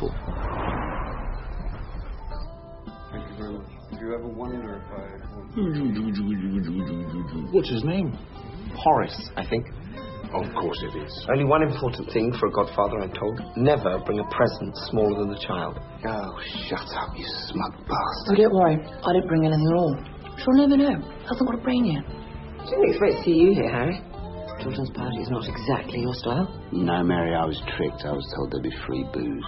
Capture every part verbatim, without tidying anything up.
beautiful. Thank you very much. Do you ever wonder if I... What's his name? Horace, I think. Oh, of course it is. Only one important thing for a godfather, I'm told. Never bring a present smaller than the child. Oh, shut up, you smug bastard. Oh, don't worry. I didn't bring anything at all. She'll never know. Hasn't got a brain yet. Didn't expect to see you here, Harry. Children's party is not exactly your style. No, Mary, I was tricked. I was told there'd be free booze.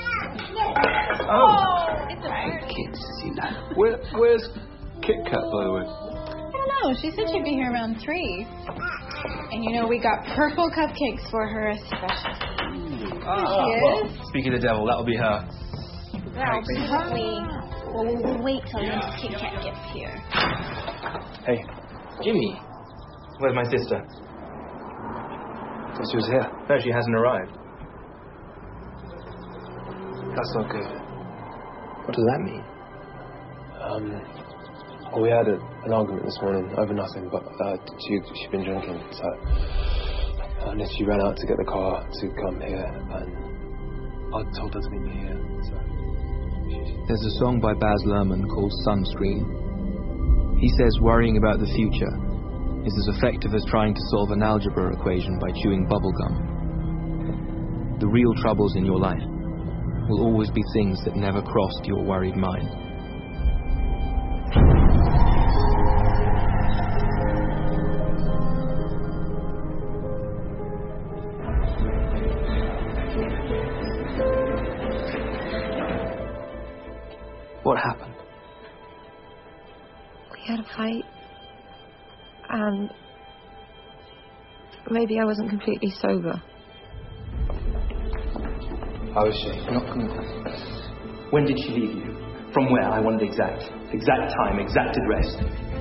Oh! It's a I hate kids, you know. Where, where's Kit Kat, by the way? I don't know. She said she'd be here around three. And you know, we got purple cupcakes for her especially. Ah, Here she well, is. speaking of the devil, that'll be her. That'll be her. Well, we'll wait till Miss Kit Kat gets here. Hey, Jimmy. Where's my sister? Thought she was here. No, she hasn't arrived. That's not good. What does that mean? Um, well, we had a, an argument this morning over nothing, but uh, she, she'd been drinking, so... And then she ran out to get the car to come here, and I told her to meet me here, so... There's a song by Baz Luhrmann called Sunscreen. He says worrying about the future is as effective as trying to solve an algebra equation by chewing bubblegum. The real troubles in your life will always be things that never crossed your worried mind. What happened? We had a fight, and maybe I wasn't completely sober. How is she? Not completely. When did she leave you? From where? I want the exact, exact time, exact address.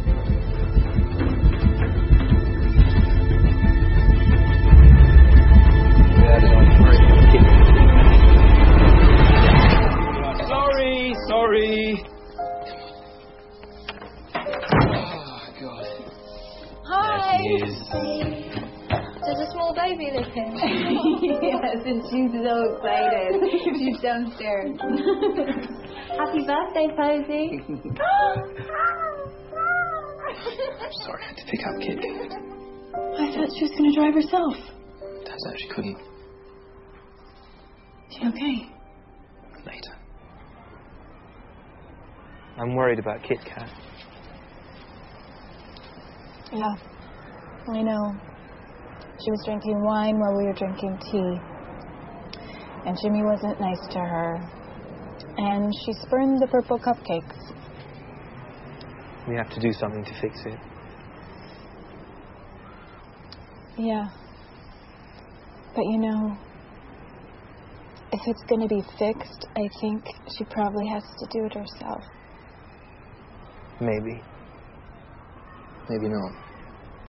Sorry, sorry. Oh, God. Hi. There she is. Does a small baby live here? Yes, and she's so excited. She's downstairs. Happy birthday, Posy. I'm sorry, I had to pick up Kit Kat. I thought she was going to drive herself. Turns out she couldn't. She okay? Later. I'm worried about Kit Kat. Yeah, I know. She was drinking wine while we were drinking tea. And Jimmy wasn't nice to her. And she spurned the purple cupcakes. We have to do something to fix it. Yeah. But you know, if it's going to be fixed, I think she probably has to do it herself. Maybe. Maybe not.